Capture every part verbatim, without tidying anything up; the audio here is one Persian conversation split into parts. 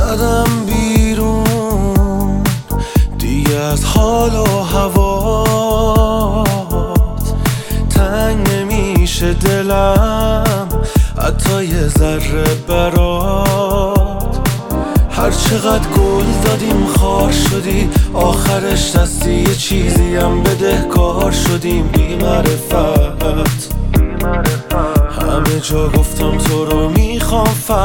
زدم بیرون دیگه از حال و هوات، تنگ نمیشه دلم حتی یه ذره برات. هر چقدر گل دادیم خار شدی، آخرش دستی یه چیزی هم بدهکار شدیم. بی معرفت همه جا گفتم تو رو میخوام،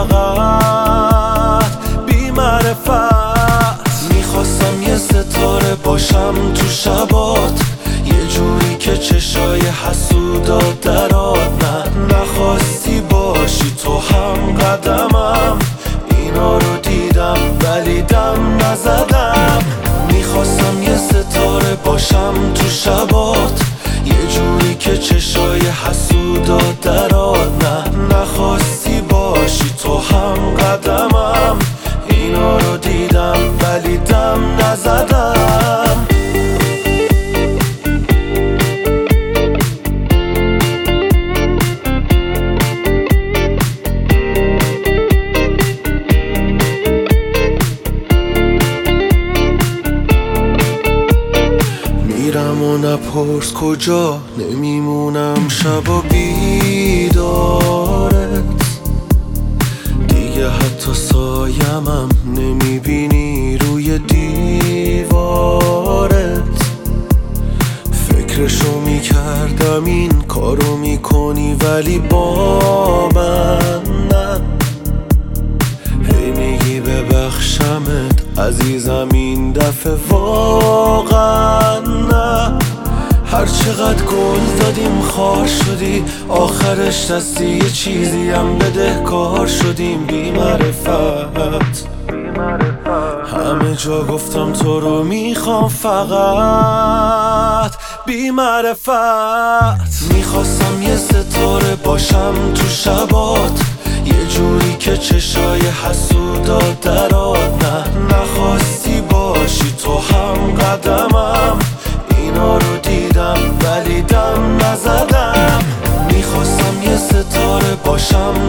فقط بی معرفت. میخواستم یه ستاره باشم تو شبات، یه جوری که چشای حسودات درات. نه نخواستی باشی تو هم قدمم، اینا رو دیدم ولی دم نزدم. میخواستم یه ستاره باشم تو شبات، یه جوری که چشای حسودات درات. نه نخواستی باشی تو هم قدمم، اینا رو دیدم ولی دم نزدم. میرم و نپرس کجا، نمیمونم شبا بیدارت. دیگه حتی سایمم نمیبینی روی دیوارت. فکرشو میکردم این کارو میکنی ولی با من نه. هی میگی ببخشمت عزیزم این دفعه واقعا نه. هر چقدر گل دادیم خار شدی، آخرش دستی یه چیزی هم بدهکار شدیم. بی معرفت همه جا گفتم تو رو میخوام، فقط بی معرفت. میخواستم یه ستاره باشم تو شبات، یه جوری که چشای حسودات درات. نه نخواستی باشی تو هم قدمم، اینا رو دیدم ولی دم نزدم. میخواستم یه ستاره باشم